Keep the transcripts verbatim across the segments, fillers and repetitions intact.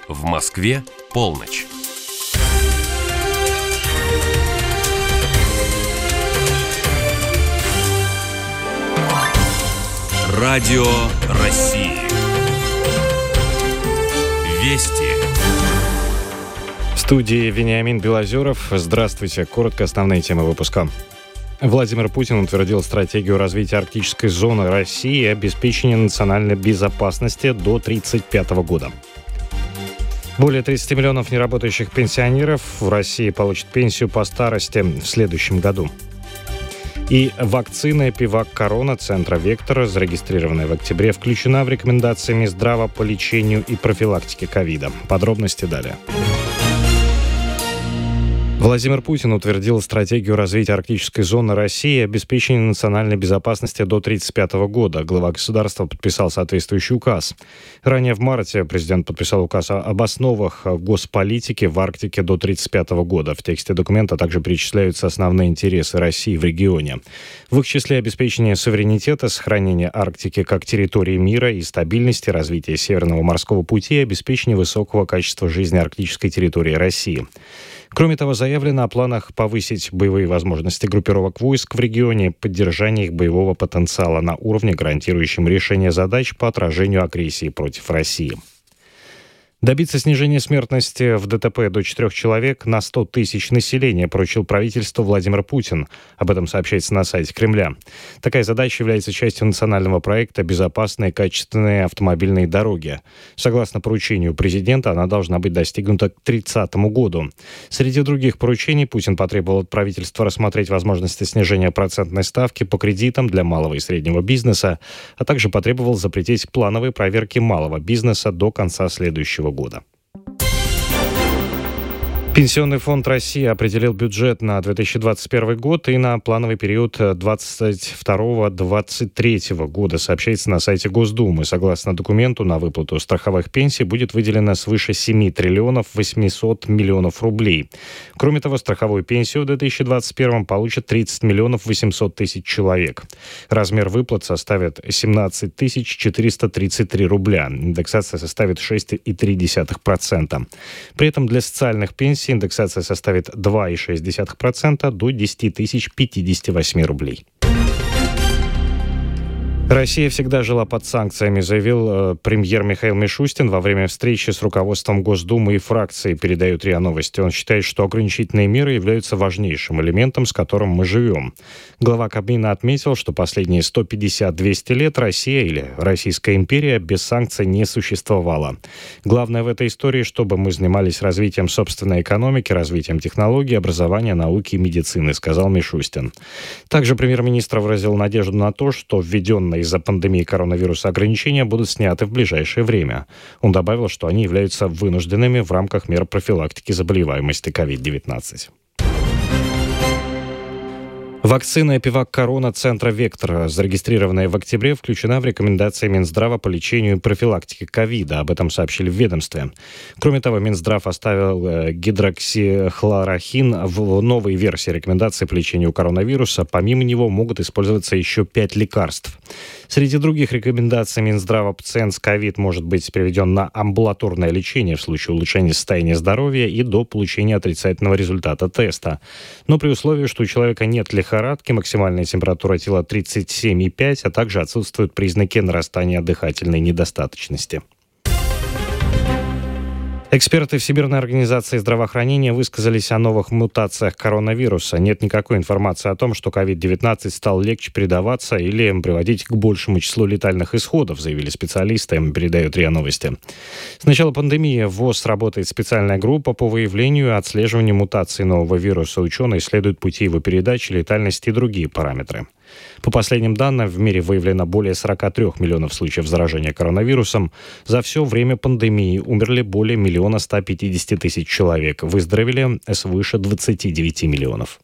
В Москве полночь. Радио России. Вести. В студии Вениамин Белозеров. Здравствуйте. Коротко основные темы выпуска. Владимир Путин утвердил стратегию развития арктической зоны России и обеспечения национальной безопасности до тридцать пятого года. Более тридцать миллионов неработающих пенсионеров в России получат пенсию по старости в следующем году. И вакцина Эпивак Корона центра «Вектор», зарегистрированная в октябре, включена в рекомендации Минздрава по лечению и профилактике ковида. Подробности далее. Владимир Путин утвердил стратегию развития арктической зоны России и обеспечения национальной безопасности до тридцать пятого года. Глава государства подписал соответствующий указ. Ранее в марте президент подписал указ об основах госполитики в Арктике до тридцать пятого года. В тексте документа также перечисляются основные интересы России в регионе. В их числе обеспечение суверенитета, сохранение Арктики как территории мира и стабильности, развитие Северного морского пути и обеспечение высокого качества жизни арктической территории России. Кроме того, заявлено о планах повысить боевые возможности группировок войск в регионе, поддержание их боевого потенциала на уровне, гарантирующем решение задач по отражению агрессии против России. Добиться снижения смертности в ДТП до четырех человек на сто тысяч населения поручил правительству Владимир Путин. Об этом сообщается на сайте Кремля. Такая задача является частью национального проекта «Безопасные качественные автомобильные дороги». Согласно поручению президента, она должна быть достигнута к тридцатому году. Среди других поручений Путин потребовал от правительства рассмотреть возможности снижения процентной ставки по кредитам для малого и среднего бизнеса, а также потребовал запретить плановые проверки малого бизнеса до конца следующего года. года. Пенсионный фонд России определил бюджет на две тысячи двадцать первый год и на плановый период двадцать второго — двадцать третьего года, сообщается на сайте Госдумы. Согласно документу, на выплату страховых пенсий будет выделено свыше семь триллионов восемьсот миллионов рублей. Кроме того, страховую пенсию в две тысячи двадцать первом получат тридцать миллионов восемьсот тысяч человек. Размер выплат составит семнадцать тысяч четыреста тридцать три рубля. Индексация составит шесть целых три десятых процента. При этом для социальных пенсий индексация составит два целых шесть десятых процента до десять тысяч пятьдесят восемь рублей. Россия всегда жила под санкциями, заявил э, премьер Михаил Мишустин во время встречи с руководством Госдумы и фракции, передают РИА Новости. Он считает, что ограничительные меры являются важнейшим элементом, с которым мы живем. Глава Кабмина отметил, что последние сто пятьдесят - двести лет Россия или Российская империя без санкций не существовала. Главное в этой истории, чтобы мы занимались развитием собственной экономики, развитием технологий, образования, науки и медицины, сказал Мишустин. Также премьер-министр выразил надежду на то, что введенные из-за пандемии коронавируса ограничения будут сняты в ближайшее время. Он добавил, что они являются вынужденными в рамках мер профилактики заболеваемости ковид девятнадцать. Вакцина Эпивак Корона центра «Вектор», зарегистрированная в октябре, включена в рекомендации Минздрава по лечению и профилактике ковида. Об этом сообщили в ведомстве. Кроме того, Минздрав оставил гидроксихлорохин в новой версии рекомендаций по лечению коронавируса. Помимо него могут использоваться еще пять лекарств. Среди других рекомендаций Минздрава пациент с ковид может быть переведен на амбулаторное лечение в случае улучшения состояния здоровья и до получения отрицательного результата теста. Но при условии, что у человека нет лихорадки, максимальная температура тела тридцать семь и пять, а также отсутствуют признаки нарастания дыхательной недостаточности. Эксперты Всемирной организации здравоохранения высказались о новых мутациях коронавируса. Нет никакой информации о том, что ковид девятнадцать стал легче передаваться или приводить к большему числу летальных исходов, заявили специалисты, передают РИА Новости. С начала пандемии в ВОЗ работает специальная группа по выявлению и отслеживанию мутаций нового вируса. Ученые исследуют пути его передачи, летальности и другие параметры. По последним данным, в мире выявлено более сорок три миллионов случаев заражения коронавирусом. За все время пандемии умерли более миллиона ста пятидесяти тысяч человек. Выздоровели свыше двадцати девяти миллионов.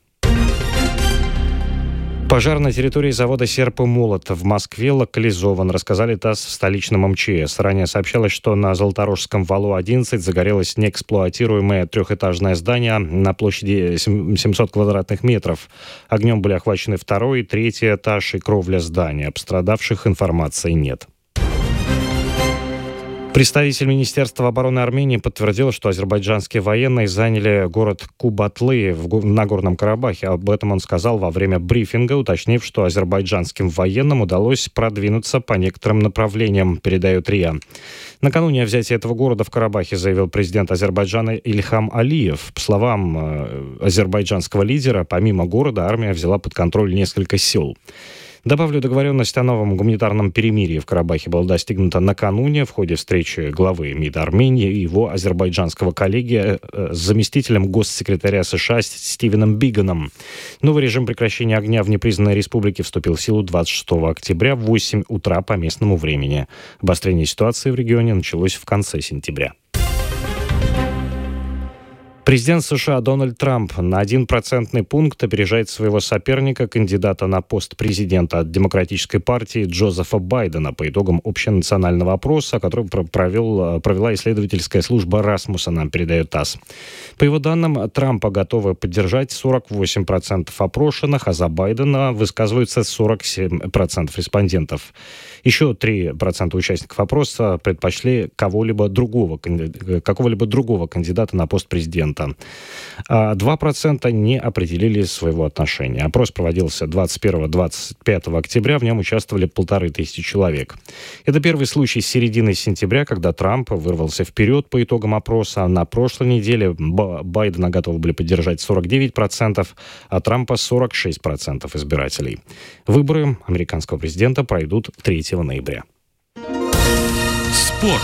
Пожар на территории завода «Серп и молот» в Москве локализован, рассказали ТАСС в столичном МЧС. Ранее сообщалось, что на Золоторожском валу одиннадцать загорелось неэксплуатируемое трехэтажное здание на площади семьсот квадратных метров. Огнем были охвачены второй и третий этаж и кровля здания. Пострадавших информации нет. Представитель Министерства обороны Армении подтвердил, что азербайджанские военные заняли город Кубатлы в Нагорном Карабахе. Об этом он сказал во время брифинга, уточнив, что азербайджанским военным удалось продвинуться по некоторым направлениям, передает РИА. Накануне о взятии этого города в Карабахе заявил президент Азербайджана Ильхам Алиев. По словам азербайджанского лидера, помимо города, армия взяла под контроль несколько сел. Добавлю, договоренность о новом гуманитарном перемирии в Карабахе была достигнута накануне в ходе встречи главы МИД Армении и его азербайджанского коллеги с заместителем госсекретаря США Стивеном Биганом. Новый режим прекращения огня в непризнанной республике вступил в силу двадцать шестого октября в восемь утра по местному времени. Обострение ситуации в регионе началось в конце сентября. Президент США Дональд Трамп на один процентный пункт опережает своего соперника, кандидата на пост президента от Демократической партии Джозефа Байдена по итогам общенационального опроса, который провел, провела исследовательская служба Расмуссена, передает ТАСС. По его данным, Трампа готовы поддержать сорок восемь процентов опрошенных, а за Байдена высказываются сорок семь процентов респондентов. Еще три процента участников опроса предпочли кого-либо другого, какого-либо другого кандидата на пост президента. два процента не определили своего отношения. Опрос проводился двадцать первого — двадцать пятого октября. В нем участвовали полторы тысячи человек. Это первый случай с середины сентября, когда Трамп вырвался вперед по итогам опроса. На прошлой неделе Байдена готовы были поддержать сорок девять процентов, а Трампа сорок шесть процентов избирателей. Выборы американского президента пройдут третьего ноября. Спорт.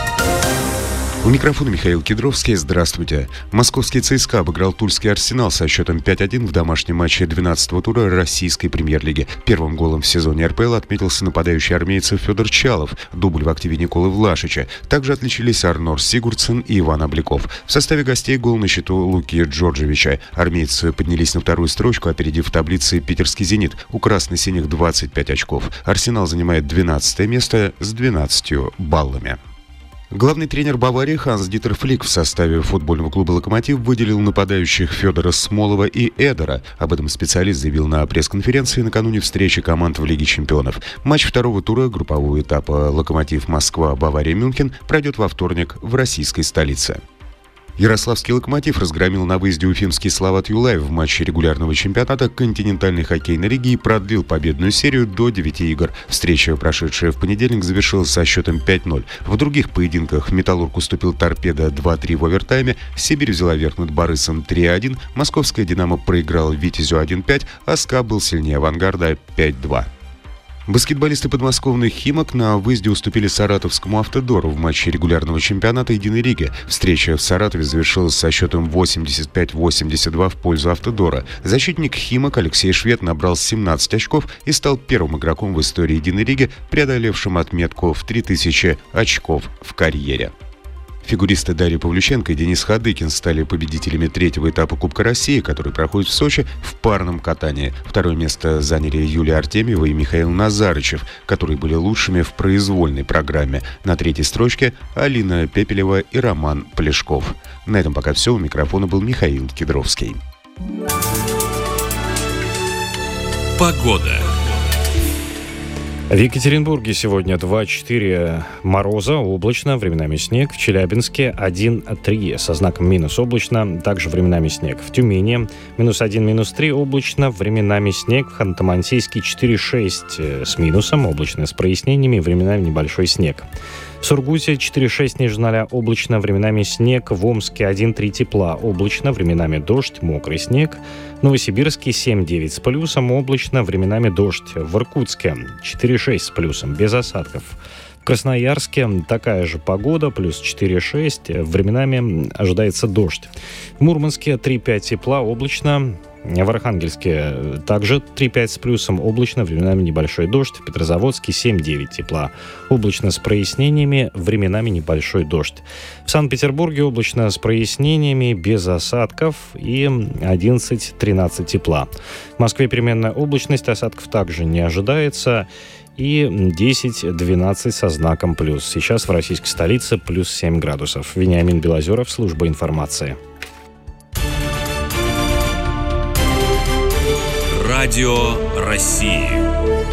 У микрофона Михаил Кедровский. Здравствуйте. Московский ЦСКА обыграл Тульский Арсенал со счетом пять один в домашнем матче двенадцатого тура российской премьер-лиги. Первым голом в сезоне эр пэ эл отметился нападающий армейцев Федор Чалов, дубль в активе Николы Влашича. Также отличились Арнор Сигурдсен и Иван Обликов. В составе гостей гол на счету Луки Джорджевича. Армейцы поднялись на вторую строчку, опередив в таблице питерский «Зенит». У красно-синих двадцать пять очков. Арсенал занимает двенадцатое место с двенадцатью баллами. Главный тренер Баварии Ханс-Дитер Флик в составе футбольного клуба «Локомотив» выделил нападающих Федора Смолова и Эдера. Об этом специалист заявил на пресс-конференции накануне встречи команд в Лиге чемпионов. Матч второго тура группового этапа «Локомотив Москва», Бавария, Мюнхен пройдет во вторник в российской столице. Ярославский «Локомотив» разгромил на выезде уфимский «Словат Юлаев» в матче регулярного чемпионата континентальной хоккейной лиги и продлил победную серию до девяти игр. Встреча, прошедшая в понедельник, завершилась со счетом пять ноль. В других поединках «Металлург» уступил «Торпедо» два три в овертайме, «Сибирь» взяла верх над «Борисом» три один, «Московская Динамо» проиграла «Витязю» один пять, а «СКА» был сильнее «Авангарда» пять два. Баскетболисты подмосковных «Химок» на выезде уступили саратовскому «Автодору» в матче регулярного чемпионата единой лиги. Встреча в Саратове завершилась со счетом восемьдесят пять восемьдесят два в пользу «Автодора». Защитник «Химок» Алексей Швед набрал семнадцать очков и стал первым игроком в истории единой лиги, преодолевшим отметку в три тысячи очков в карьере. Фигуристы Дарья Павлюченко и Денис Ходыкин стали победителями третьего этапа Кубка России, который проходит в Сочи в парном катании. Второе место заняли Юлия Артемьева и Михаил Назарычев, которые были лучшими в произвольной программе. На третьей строчке Алина Пепелева и Роман Плешков. На этом пока все. У микрофона был Михаил Кедровский. Погода. В Екатеринбурге сегодня два четыре мороза, облачно, временами снег. В Челябинске один три со знаком минус, облачно, также временами снег. В Тюмени минус один, минус три, облачно, временами снег. В Ханты-Мансийске четыре шесть с минусом, облачно, с прояснениями, временами небольшой снег. В Сургуте четыре шесть ниже ноля, облачно, временами снег. В Омске один три тепла, облачно, временами дождь, мокрый снег. В Новосибирске семь девять с плюсом, облачно, временами дождь. В Иркутске четыре шесть с плюсом, без осадков. В Красноярске такая же погода, плюс четыре шесть, временами ожидается дождь. В Мурманске три пять тепла, облачно. В Архангельске также три пять с плюсом, облачно, временами небольшой дождь. В Петрозаводске семь девять тепла, облачно с прояснениями, временами небольшой дождь. В Санкт-Петербурге облачно с прояснениями, без осадков и одиннадцать тринадцать тепла. В Москве переменная облачность, осадков также не ожидается. И десять двенадцать со знаком плюс. Сейчас в российской столице плюс семь градусов. Вениамин Белозеров, служба информации. Радио России.